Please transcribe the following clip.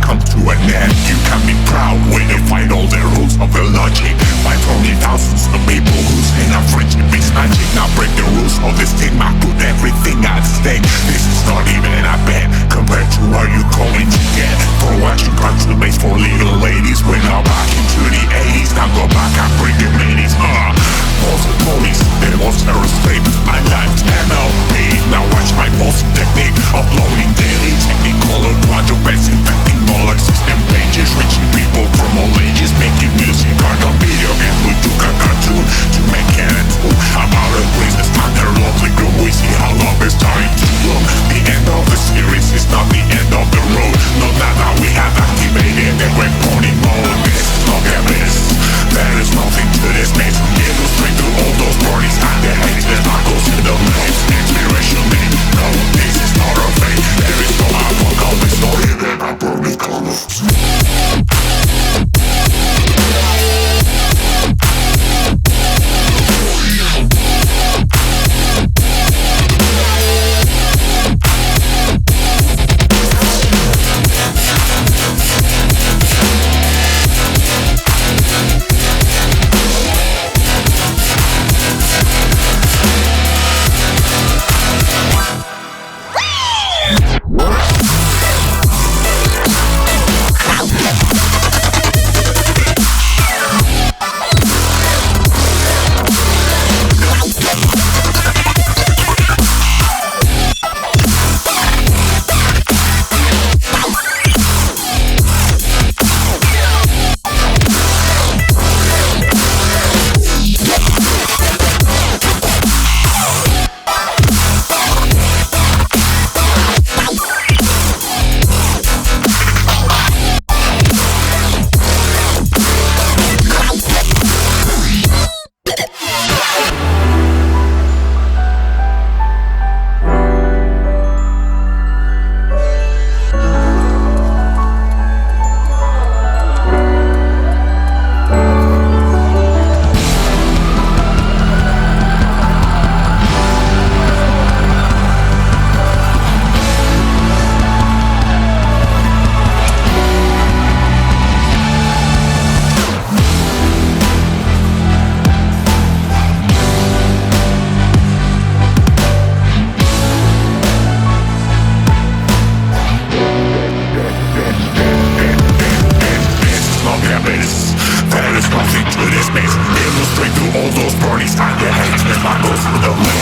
come to an end. You can be proud when you find all the rules of the logic. By throwing thousands of people who say that friendship is magic. Now break the rules of this stigma, put everything at stake. This is not even a bet compared to what you're going to get for watching country base for little ladies. We're now back into the 80s. Now go back and bring your minis. Also police, it was aerospace. I left MLP. Now watch my post technique, uploading daily technicolor quadrupeds, infecting all existing pages, reaching people from all ages, making music on a video game. We took a cartoon to make it a tool. I'm out of breeze, the standard lovely group. We see how love is starting to bloom. The end of the series is not the end of the road. Not that we have activated the great pony mode. This is not this. There is nothing to this maze. Illustrate through all those parties and the hate that goes to the maze. Inspiration made. No, this is not a fake. There is no apocalypse, not even a burning colors. There is nothing to this maze. Illustrate through all those parties and the hate that goes through the